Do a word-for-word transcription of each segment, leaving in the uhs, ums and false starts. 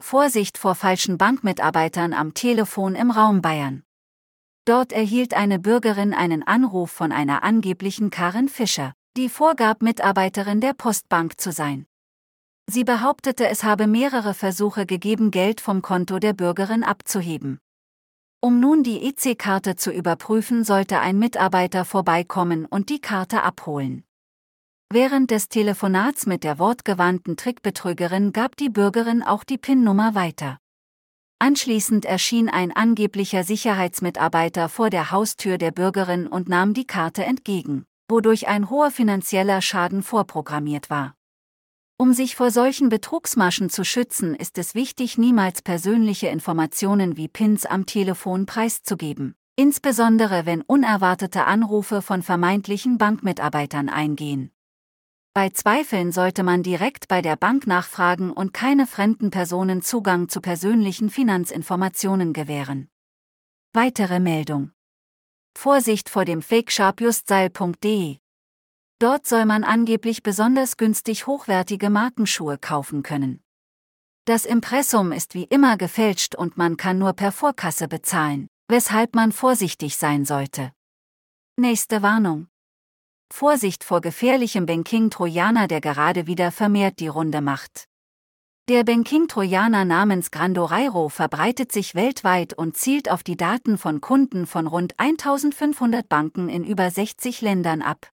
Vorsicht vor falschen Bankmitarbeitern am Telefon im Raum Bayern. Dort erhielt eine Bürgerin einen Anruf von einer angeblichen Karin Fischer, die vorgab, Mitarbeiterin der Postbank zu sein. Sie behauptete, es habe mehrere Versuche gegeben, Geld vom Konto der Bürgerin abzuheben. Um nun die E C-Karte zu überprüfen, sollte ein Mitarbeiter vorbeikommen und die Karte abholen. Während des Telefonats mit der wortgewandten Trickbetrügerin gab die Bürgerin auch die PIN-Nummer weiter. Anschließend erschien ein angeblicher Sicherheitsmitarbeiter vor der Haustür der Bürgerin und nahm die Karte entgegen, wodurch ein hoher finanzieller Schaden vorprogrammiert war. Um sich vor solchen Betrugsmaschen zu schützen, ist es wichtig, niemals persönliche Informationen wie PINs am Telefon preiszugeben, insbesondere wenn unerwartete Anrufe von vermeintlichen Bankmitarbeitern eingehen. Bei Zweifeln sollte man direkt bei der Bank nachfragen und keine fremden Personen Zugang zu persönlichen Finanzinformationen gewähren. Weitere Meldung. Vorsicht vor dem Fake-Shop justseil punkt de. Dort soll man angeblich besonders günstig hochwertige Markenschuhe kaufen können. Das Impressum ist wie immer gefälscht und man kann nur per Vorkasse bezahlen, weshalb man vorsichtig sein sollte. Nächste Warnung. Vorsicht vor gefährlichem Banking-Trojaner, der gerade wieder vermehrt die Runde macht. Der Banking-Trojaner namens Grandoreiro verbreitet sich weltweit und zielt auf die Daten von Kunden von rund eintausendfünfhundert Banken in über sechzig Ländern ab.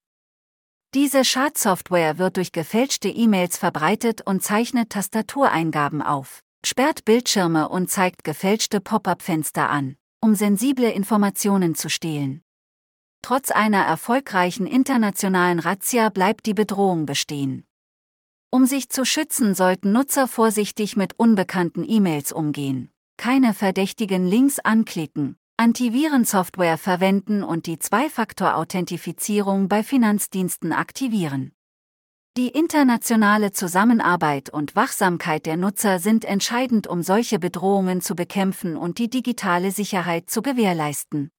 Diese Schadsoftware wird durch gefälschte E-Mails verbreitet und zeichnet Tastatureingaben auf, sperrt Bildschirme und zeigt gefälschte Pop-up-Fenster an, um sensible Informationen zu stehlen. Trotz einer erfolgreichen internationalen Razzia bleibt die Bedrohung bestehen. Um sich zu schützen, sollten Nutzer vorsichtig mit unbekannten E-Mails umgehen, keine verdächtigen Links anklicken, Antivirensoftware verwenden und die Zwei-Faktor-Authentifizierung bei Finanzdiensten aktivieren. Die internationale Zusammenarbeit und Wachsamkeit der Nutzer sind entscheidend, um solche Bedrohungen zu bekämpfen und die digitale Sicherheit zu gewährleisten.